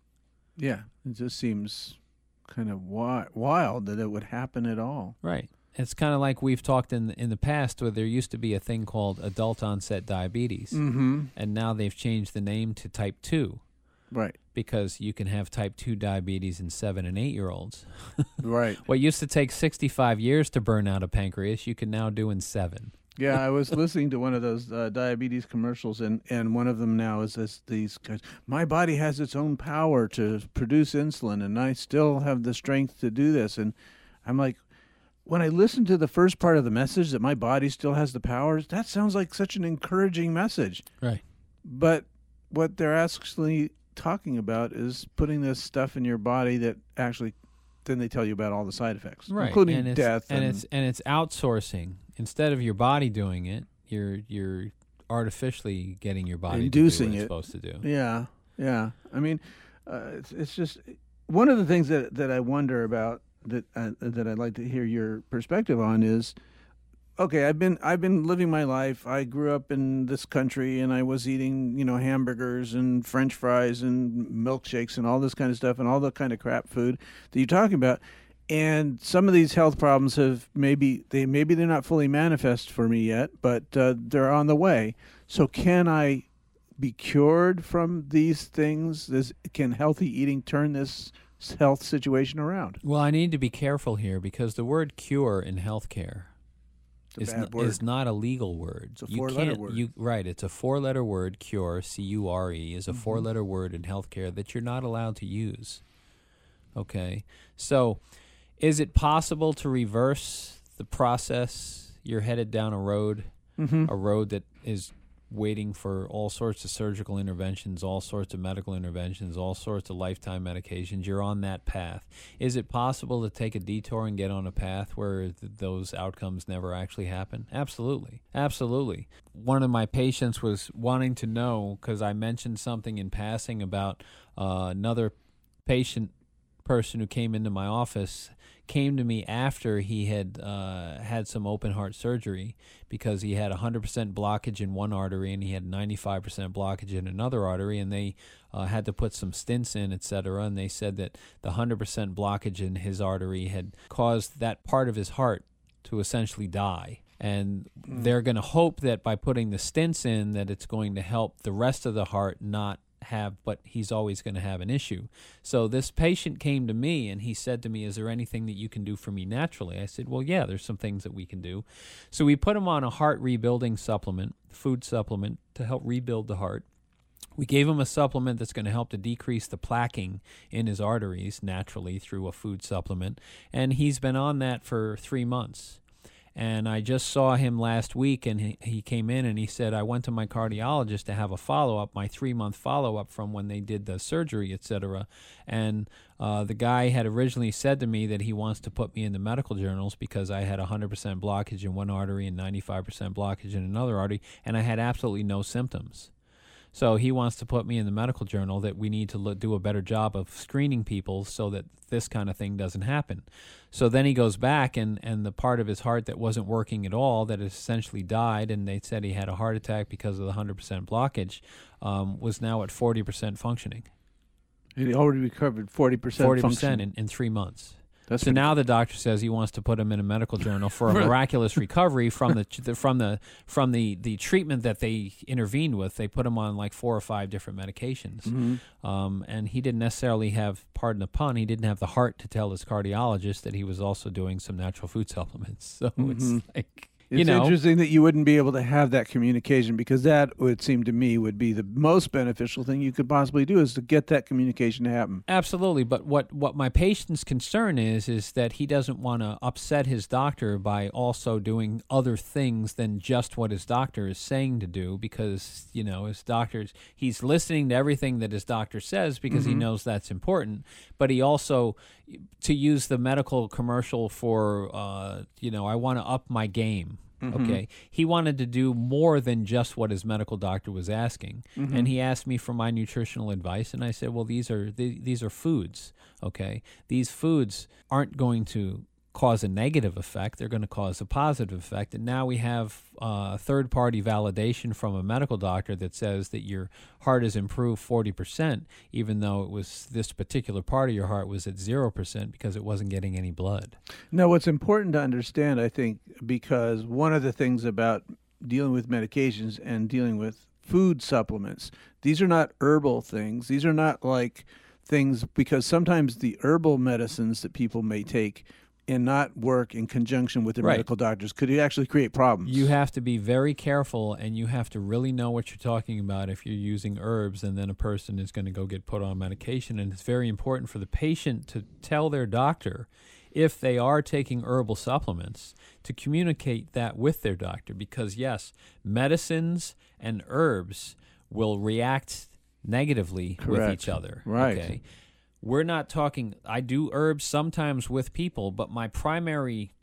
Speaker 7: Yeah. It just seems kind of wi- wild that it would happen at all.
Speaker 6: Right. It's kind of like we've talked in in the past, where there used to be a thing called adult onset diabetes,
Speaker 7: Mm-hmm.
Speaker 6: and now they've changed the name to type two,
Speaker 7: Right.
Speaker 6: because you can have type two diabetes in seven and eight year olds.
Speaker 7: Right.
Speaker 6: What used to take sixty-five years to burn out a pancreas, you can now do in seven.
Speaker 7: Yeah, I was listening to one of those uh, diabetes commercials, and, and one of them now is this, these guys, my body has its own power to produce insulin, and I still have the strength to do this. And I'm like, when I listen to the first part of the message that my body still has the powers, that sounds like such an encouraging message.
Speaker 6: Right.
Speaker 7: But what they're actually talking about is putting this stuff in your body that actually, then they tell you about all the side effects,
Speaker 6: Right.
Speaker 7: including
Speaker 6: and it's,
Speaker 7: death.
Speaker 6: And, it's and it's outsourcing. Instead of your body doing it, you're you're artificially getting your body
Speaker 7: Inducing
Speaker 6: to do what
Speaker 7: it.
Speaker 6: it's supposed to do.
Speaker 7: Yeah, yeah. I mean, uh, it's it's just one of the things that, that I wonder about, that uh, that I'd like to hear your perspective on is, okay, I've been I've been living my life. I grew up in this country, and I was eating, you know, hamburgers and French fries and milkshakes and all this kind of stuff and all the kind of crap food that you're talking about. And some of these health problems have maybe they maybe they're not fully manifest for me yet, but uh, they're on the way. So can I be cured from these things? This, can healthy eating turn this health situation around?
Speaker 6: Well, I need to be careful here, because the word cure in healthcare
Speaker 7: It's a
Speaker 6: is,
Speaker 7: bad
Speaker 6: n-
Speaker 7: word.
Speaker 6: is not a legal word.
Speaker 7: It's a
Speaker 6: You
Speaker 7: four-letter
Speaker 6: can't-
Speaker 7: word.
Speaker 6: You, right, it's a four-letter word. Cure, C U R E, is a
Speaker 7: Mm-hmm.
Speaker 6: four-letter word in healthcare that you're not allowed to use. Okay, so is it possible to reverse the process? You're headed down a road,
Speaker 7: Mm-hmm.
Speaker 6: a road that is waiting for all sorts of surgical interventions, all sorts of medical interventions, all sorts of lifetime medications. You're on that path. Is it possible to take a detour and get on a path where th- those outcomes never actually happen? Absolutely. Absolutely. One of my patients was wanting to know, because I mentioned something in passing about uh, another patient person who came into my office, came to me after he had uh, had some open heart surgery, because he had one hundred percent blockage in one artery and he had ninety-five percent blockage in another artery, and they uh, had to put some stents in, et cetera. And they said that the one hundred percent blockage in his artery had caused that part of his heart to essentially die. And they're going to hope that by putting the stents in, that it's going to help the rest of the heart not have, but he's always going to have an issue. So this patient came to me and he said to me, is there anything that you can do for me naturally? I said, well, yeah, there's some things that we can do. So we put him on a heart rebuilding supplement, food supplement, to help rebuild the heart. We gave him a supplement that's going to help to decrease the plaquing in his arteries naturally through a food supplement. And he's been on that for three months. And I just saw him last week, and he, he came in and he said, I went to my cardiologist to have a follow-up, my three-month follow-up from when they did the surgery, et cetera. And uh, the guy had originally said to me that he wants to put me in the medical journals because I had one hundred percent blockage in one artery and ninety-five percent blockage in another artery, and I had absolutely no symptoms. So he wants to put me in the medical journal that we need to lo- do a better job of screening people so that this kind of thing doesn't happen. So then he goes back, and, and the part of his heart that wasn't working at all, that essentially died, and they said he had a heart attack because of the one hundred percent blockage, um, was now at forty percent functioning.
Speaker 7: He already recovered forty percent
Speaker 6: forty
Speaker 7: function.
Speaker 6: percent in, in three months.
Speaker 7: That's
Speaker 6: so now the doctor says he wants to put him in a medical journal for a miraculous recovery from the, the from the from the, the treatment that they intervened with. They put him on like four or five different medications,
Speaker 7: Mm-hmm.
Speaker 6: um, and he didn't necessarily have, pardon the pun, he didn't have the heart to tell his cardiologist that he was also doing some natural food supplements. So
Speaker 7: Mhm.
Speaker 6: it's like.
Speaker 7: It's
Speaker 6: You know,
Speaker 7: interesting that you wouldn't be able to have that communication, because that would seem to me would be the most beneficial thing you could possibly do, is to get that communication to happen.
Speaker 6: absolutely. But what, what my patient's concern is, is that he doesn't want to upset his doctor by also doing other things than just what his doctor is saying to do, because, you know, his doctor's, he's listening to everything that his doctor says because he
Speaker 7: Mhm.
Speaker 6: knows that's important. But he also, to use the medical commercial for, uh, you know, I want to up my game.
Speaker 7: Mhm.
Speaker 6: Okay. He wanted to do more than just what his medical doctor was asking.
Speaker 7: Mhm.
Speaker 6: And he asked me for my nutritional advice. And I said, well, these are, th- these are foods. Okay. These foods aren't going to cause a negative effect. They're going to cause a positive effect. And now we have uh, third-party validation from a medical doctor that says that your heart has improved forty percent, even though it was this particular part of your heart was at zero percent because it wasn't getting any blood.
Speaker 7: Now, what's important to understand, I think, because one of the things about dealing with medications and dealing with food supplements, these are not herbal things. These are not like things, because sometimes the herbal medicines that people may take and not work in conjunction with their
Speaker 6: Right.
Speaker 7: medical doctors could actually create problems.
Speaker 6: You have to be very careful, and you have to really know what you're talking about if you're using herbs and then a person is going to go get put on medication. And it's very important for the patient to tell their doctor, if they are taking herbal supplements, to communicate that with their doctor, because yes, medicines and herbs will react negatively with
Speaker 7: Correct.
Speaker 6: each other.
Speaker 7: Right.
Speaker 6: Okay? We're not talking, I do herbs sometimes with people, but my primary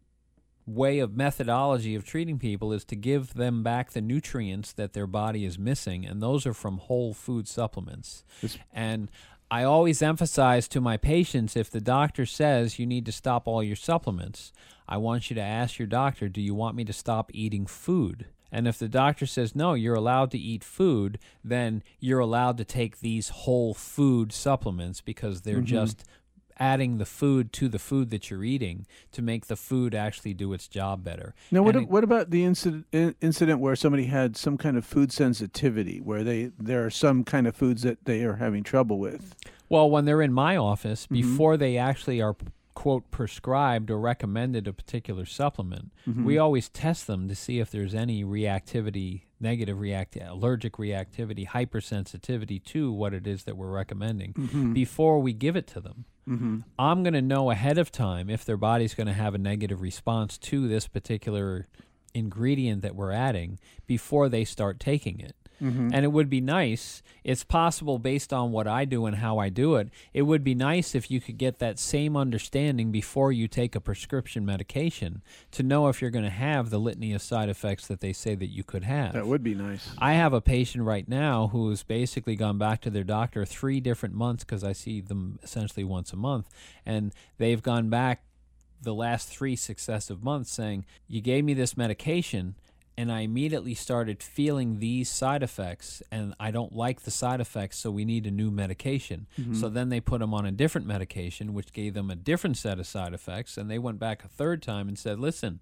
Speaker 6: way of methodology of treating people is to give them back the nutrients that their body is missing, and those are from whole food supplements.
Speaker 7: This-
Speaker 6: And I always emphasize to my patients, if the doctor says you need to stop all your supplements, I want you to ask your doctor, do you want me to stop eating food? And if the doctor says, no, you're allowed to eat food, then you're allowed to take these whole food supplements, because they're
Speaker 7: Mhm.
Speaker 6: just adding the food to the food that you're eating to make the food actually do its job better.
Speaker 7: Now, what
Speaker 6: And
Speaker 7: what about the incident in- incident where somebody had some kind of food sensitivity, where they there are some kind of foods that they are having trouble with?
Speaker 6: Well, when they're in my office,
Speaker 7: Mhm.
Speaker 6: before they actually are, quote, prescribed or recommended a particular supplement,
Speaker 7: Mhm.
Speaker 6: we always test them to see if there's any reactivity, negative react, allergic reactivity, hypersensitivity to what it is that we're recommending
Speaker 7: Mhm.
Speaker 6: before we give it to them.
Speaker 7: Mm-hmm.
Speaker 6: I'm going to know ahead of time if their body's going to have a negative response to this particular ingredient that we're adding before they start taking it.
Speaker 7: Mm-hmm.
Speaker 6: And it would be nice, it's possible based on what I do and how I do it, it would be nice if you could get that same understanding before you take a prescription medication to know if you're going to have the litany of side effects that they say that you could have.
Speaker 7: That would be nice.
Speaker 6: I have a patient right now who's basically gone back to their doctor three different months, because I see them essentially once a month, and they've gone back the last three successive months saying, you gave me this medication, and I immediately started feeling these side effects, and I don't like the side effects, so we need a new medication.
Speaker 7: Mhm.
Speaker 6: So then they put them on a different medication, which gave them a different set of side effects, and they went back a third time and said, listen,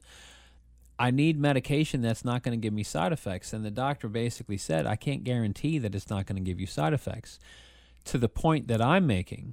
Speaker 6: I need medication that's not going to give me side effects. And the doctor basically said, I can't guarantee that it's not going to give you side effects. To the point that I'm making,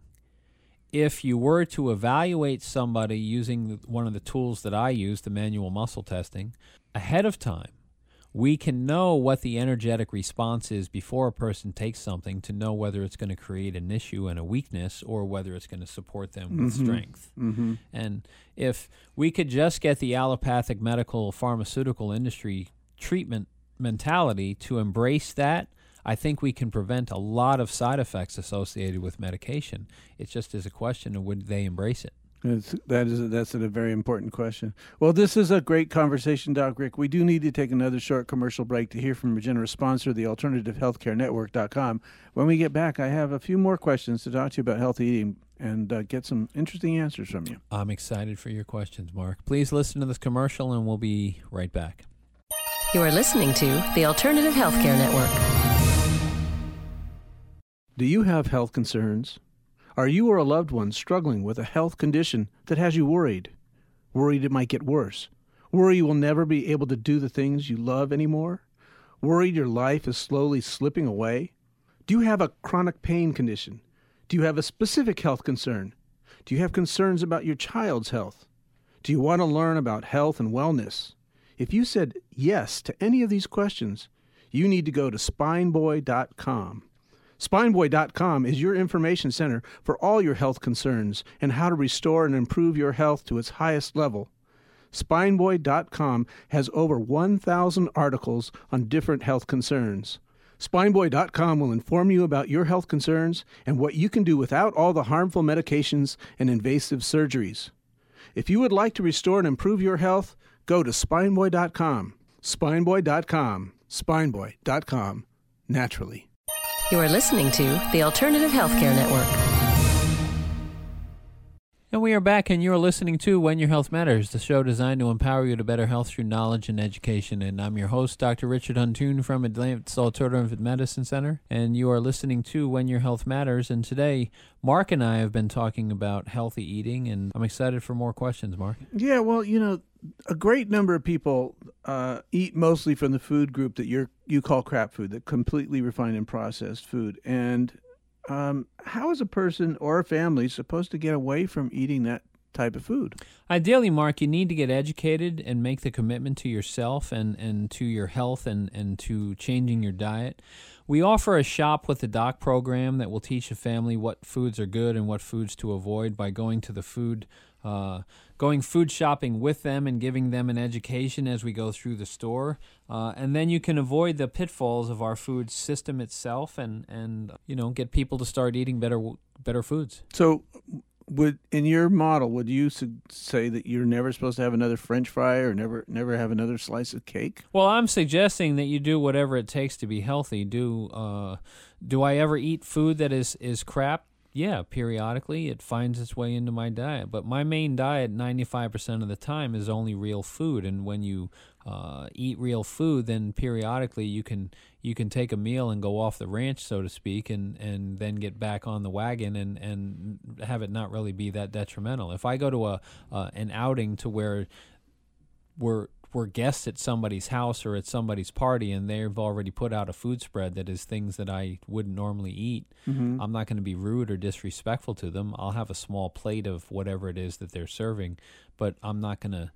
Speaker 6: if you were to evaluate somebody using one of the tools that I use, the manual muscle testing, ahead of time, we can know what the energetic response is before a person takes something to know whether it's going to create an issue and a weakness or whether it's going to support them with
Speaker 7: Mhm.
Speaker 6: strength.
Speaker 7: Mm-hmm.
Speaker 6: And if we could just get the allopathic medical pharmaceutical industry treatment mentality to embrace that, I think we can prevent a lot of side effects associated with medication. It just is a question of would they embrace it.
Speaker 7: That's, that is a, that's a very important question. Well, this is a great conversation, Doc Rick. We do need to take another short commercial break to hear from a generous sponsor, the alternative healthcare network dot com. When we get back, I have a few more questions to talk to you about healthy eating and uh, get some interesting answers from you.
Speaker 6: I'm excited for your questions, Mark. Please listen to this commercial, and we'll be right back.
Speaker 3: You are listening to the Alternative Healthcare Network.
Speaker 7: Do you have health concerns? Are you or a loved one struggling with a health condition that has you worried? Worried it might get worse? Worry you will never be able to do the things you love anymore? Worried your life is slowly slipping away? Do you have a chronic pain condition? Do you have a specific health concern? Do you have concerns about your child's health? Do you want to learn about health and wellness? If you said yes to any of these questions, you need to go to spine boy dot com. spine boy dot com is your information center for all your health concerns and how to restore and improve your health to its highest level. spine boy dot com has over one thousand articles on different health concerns. spine boy dot com will inform you about your health concerns and what you can do without all the harmful medications and invasive surgeries. If you would like to restore and improve your health, go to spine boy dot com. spine boy dot com. spine boy dot com. Naturally.
Speaker 3: You are listening to the Alternative Healthcare Network.
Speaker 6: And we are back, and you're listening to When Your Health Matters, the show designed to empower you to better health through knowledge and education. And I'm your host, Doctor Richard Huntoon from Advanced Alternative Medicine Center, and you are listening to When Your Health Matters. And today, Mark and I have been talking about healthy eating, and I'm excited for more questions, Mark.
Speaker 7: Yeah, well, you know, a great number of people uh, eat mostly from the food group that you're you call crap food, the completely refined and processed food. And um, how is a person or a family supposed to get away from eating that type of food?
Speaker 6: Ideally, Mark, you need to get educated and make the commitment to yourself and, and to your health and, and to changing your diet. We offer a Shop with the Doc program that will teach a family what foods are good and what foods to avoid by going to the food Uh, going food shopping with them and giving them an education as we go through the store. Uh, and then you can avoid the pitfalls of our food system itself and, and you know, get people to start eating better better foods.
Speaker 7: So would in your model, would you su- say that you're never supposed to have another French fry or never never have another slice of cake?
Speaker 6: Well, I'm suggesting that you do whatever it takes to be healthy. Do uh, do I ever eat food that is, is crap? Yeah, periodically it finds its way into my diet. But my main diet ninety-five percent of the time is only real food. And when you uh, eat real food, then periodically you can you can take a meal and go off the ranch, so to speak, and, and then get back on the wagon and, and have it not really be that detrimental. If I go to a uh, an outing to where we're we're guests at somebody's house or at somebody's party and they've already put out a food spread that is things that I wouldn't normally eat, mm-hmm. I'm not going to be rude or disrespectful to them. I'll have a small plate of whatever it is that they're serving, but I'm not going to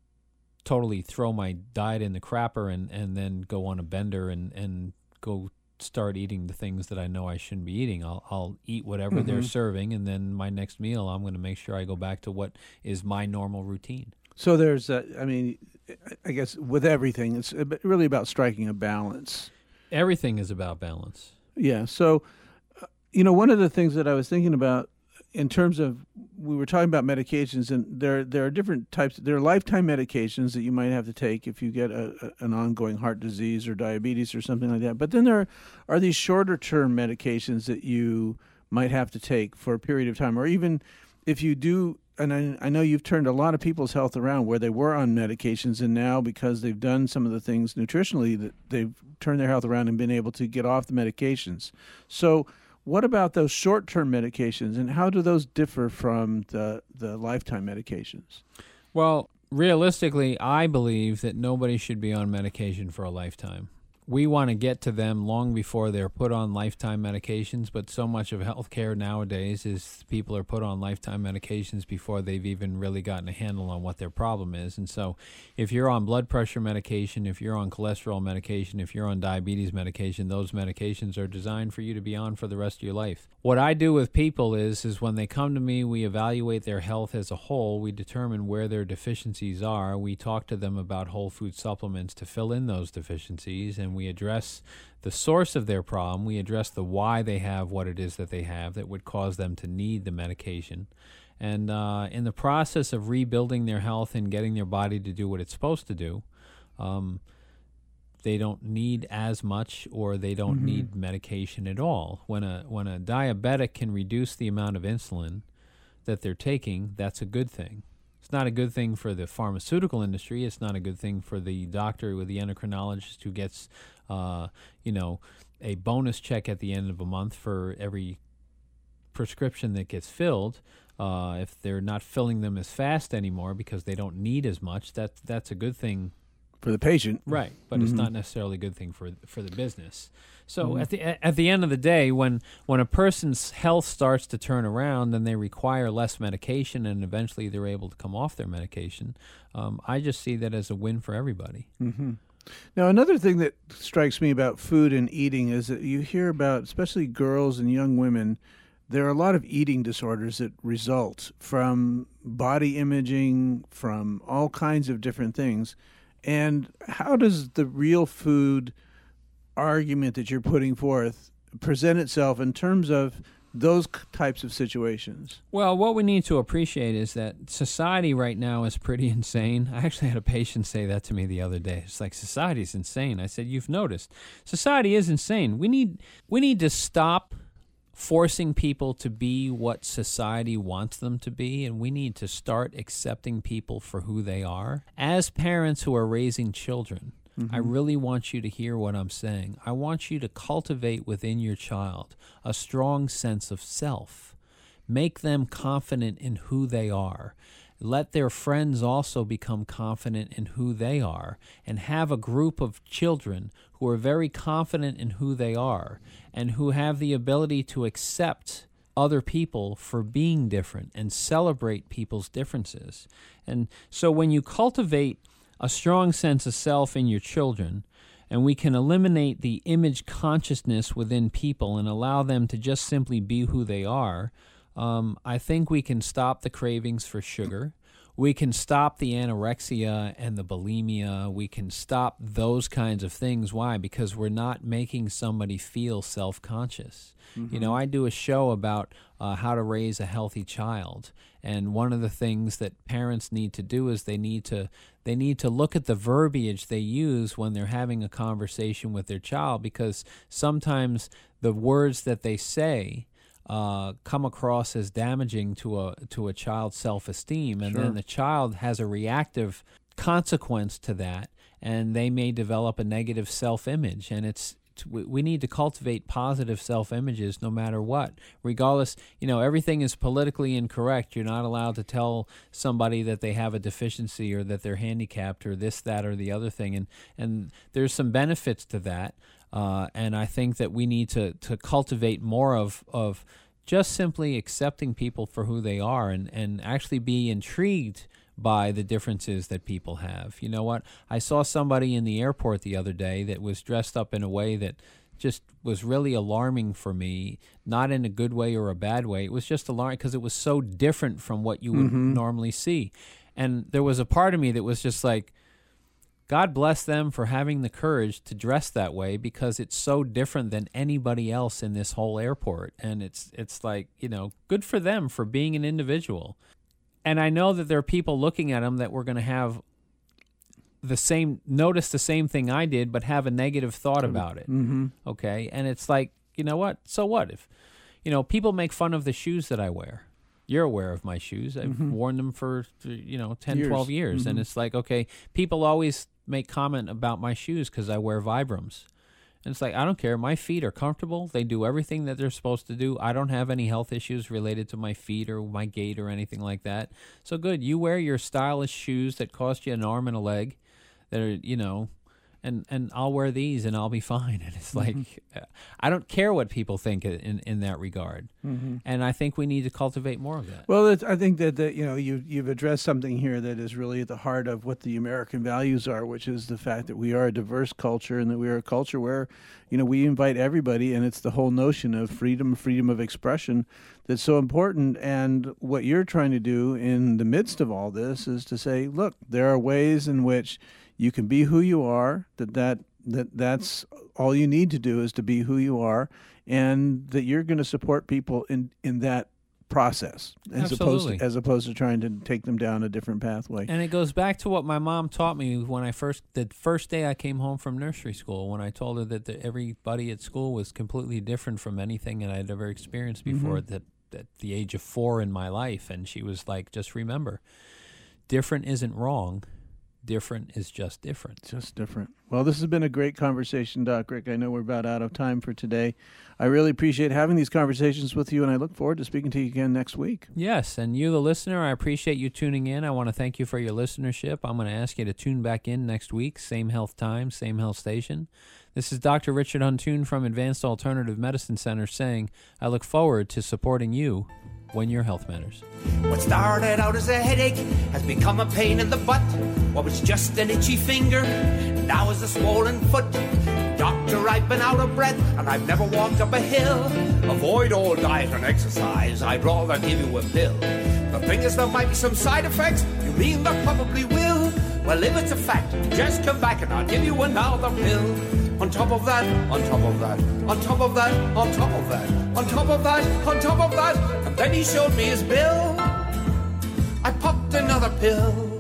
Speaker 6: totally throw my diet in the crapper and, and then go on a bender and, and go start eating the things that I know I shouldn't be eating. I'll I'll eat whatever mm-hmm. they're serving, and then my next meal I'm going to make sure I go back to what is my normal routine.
Speaker 7: So there's, uh, I mean, I guess with everything, it's really about striking a balance.
Speaker 6: Everything is about balance.
Speaker 7: Yeah. So, uh, you know, one of the things that I was thinking about in terms of, we were talking about medications, and there there are different types. There are lifetime medications that you might have to take if you get a, a, an ongoing heart disease or diabetes or something like that. But then there are, are these shorter term medications that you might have to take for a period of time, or even if you do. And I, I know you've turned a lot of people's health around where they were on medications, and now because they've done some of the things nutritionally, that they've turned their health around and been able to get off the medications. So what about those short-term medications, and how do those differ from the, the lifetime medications?
Speaker 6: Well, realistically, I believe that nobody should be on medication for a lifetime. We want to get to them long before they're put on lifetime medications, but so much of healthcare nowadays is people are put on lifetime medications before they've even really gotten a handle on what their problem is. And so if you're on blood pressure medication, if you're on cholesterol medication, if you're on diabetes medication, those medications are designed for you to be on for the rest of your life. What I do with people is, is when they come to me, we evaluate their health as a whole. We determine where their deficiencies are. We talk to them about whole food supplements to fill in those deficiencies, and we address the source of their problem. We address the why they have what it is that they have that would cause them to need the medication. And uh, in the process of rebuilding their health and getting their body to do what it's supposed to do, um, they don't need as much, or they don't mm-hmm. need medication at all. When a when a diabetic can reduce the amount of insulin that they're taking, that's a good thing. It's not a good thing for the pharmaceutical industry. It's not a good thing for the doctor or the endocrinologist who gets, uh, you know, a bonus check at the end of a month for every prescription that gets filled, uh, if they're not filling them as fast anymore because they don't need as much, that that's a good thing
Speaker 7: for the patient,
Speaker 6: right? But
Speaker 7: mm-hmm.
Speaker 6: it's not necessarily a good thing for for the business. So
Speaker 7: mm-hmm.
Speaker 6: at the at the end of the day, when when a person's health starts to turn around, then they require less medication, and eventually they're able to come off their medication. Um, I just see that as a win for everybody.
Speaker 7: Mm-hmm. Now, another thing that strikes me about food and eating is that you hear about, especially girls and young women, there are a lot of eating disorders that result from body imaging, from all kinds of different things. And how does the real food argument that you're putting forth present itself in terms of those types of situations?
Speaker 6: Well, what we need to appreciate is that society right now is pretty insane. I actually had a patient say that to me the other day. It's like, society's insane. I said, you've noticed. Society is insane. We need we need to stop forcing people to be what society wants them to be, and we need to start accepting people for who they are. As parents who are raising children, mm-hmm. I really want you to hear what I'm saying. I want you to cultivate within your child a strong sense of self. Make them confident in who they are. Let their friends also become confident in who they are, and have a group of children who are very confident in who they are and who have the ability to accept other people for being different and celebrate people's differences. And so when you cultivate a strong sense of self in your children, and we can eliminate the image consciousness within people and allow them to just simply be who they are, um, I think we can stop the cravings for sugar. We can stop the anorexia and the bulimia. We can stop those kinds of things. Why? Because we're not making somebody feel self-conscious. Mm-hmm. You know, I do a show about uh, how to raise a healthy child, and one of the things that parents need to do is they need to they need to look at the verbiage they use when they're having a conversation with their child, because sometimes the words that they say Uh, come across as damaging to a to a child's self-esteem, and
Speaker 7: Sure.
Speaker 6: then the child has a reactive consequence to that, and they may develop a negative self-image. And it's we, we need to cultivate positive self-images no matter what, regardless. You know, everything is politically incorrect. You're not allowed to tell somebody that they have a deficiency or that they're handicapped or this, that, or the other thing, and and there's some benefits to that. Uh, and I think that we need to, to cultivate more of, of just simply accepting people for who they are, and, and actually be intrigued by the differences that people have. You know what? I saw somebody in the airport the other day that was dressed up in a way that just was really alarming for me, not in a good way or a bad way. It was just alarming because it was so different from what you would
Speaker 7: Mm-hmm.
Speaker 6: normally see. And there was a part of me that was just like, God bless them for having the courage to dress that way, because it's so different than anybody else in this whole airport. And it's it's like, you know, good for them for being an individual. And I know that there are people looking at them that were going to have the same, notice the same thing I did, but have a negative thought about it.
Speaker 7: Mm-hmm.
Speaker 6: Okay. And it's like, you know what? So what if, you know, people make fun of the shoes that I wear. You're aware of my shoes. I've
Speaker 7: Mm-hmm.
Speaker 6: worn them for, you know, ten,
Speaker 7: Years.
Speaker 6: twelve years.
Speaker 7: Mm-hmm.
Speaker 6: And it's like, okay, people always make comment about my shoes because I wear Vibrams. And it's like, I don't care. My feet are comfortable. They do everything that they're supposed to do. I don't have any health issues related to my feet or my gait or anything like that. So good. You wear your stylish shoes that cost you an arm and a leg that are, you know, and, and I'll wear these and I'll be fine. And it's like, mm-hmm. I don't care what people think in, in that regard. Mm-hmm. And I think we need to cultivate more of that.
Speaker 7: Well, it's, I think that, that you know, you, you've addressed something here that is really at the heart of what the American values are, which is the fact that we are a diverse culture, and that we are a culture where, you know, we invite everybody, and it's the whole notion of freedom, freedom of expression that's so important. And what you're trying to do in the midst of all this is to say, look, there are ways in which you can be who you are, that, that that that's all you need to do is to be who you are, and that you're going to support people in, in that process as
Speaker 6: Absolutely.
Speaker 7: opposed to, as opposed to trying to take them down a different pathway.
Speaker 6: And it goes back to what my mom taught me when I first the first day I came home from nursery school, when I told her that the, everybody at school was completely different from anything that I'd ever experienced before, mm-hmm. that at the age of four in my life. And she was like, just remember, different isn't wrong. different is just different.
Speaker 7: Just different. Well, this has been a great conversation, Doc Rick. I know we're about out of time for today. I really appreciate having these conversations with you, and I look forward to speaking to you again next week.
Speaker 6: Yes, and you, the listener, I appreciate you tuning in. I want to thank you for your listenership. I'm going to ask you to tune back in next week, same health time, same health station. This is Doctor Richard Huntoon from Advanced Alternative Medicine Center saying, I look forward to supporting you when your health matters.
Speaker 1: What started out as a headache has become a pain in the butt. What was just an itchy finger now is a swollen foot. Doctor, I've been out of breath and I've never walked up a hill. Avoid all diet and exercise, I'd rather give you a pill. The thing is, there might be some side effects. You mean there probably will? Well, if it's a fact, just come back and I'll give you another pill. On top of that, on top of that, on top of that, on top of that, on top of that, on top of that. And then he showed me his bill. I popped another pill.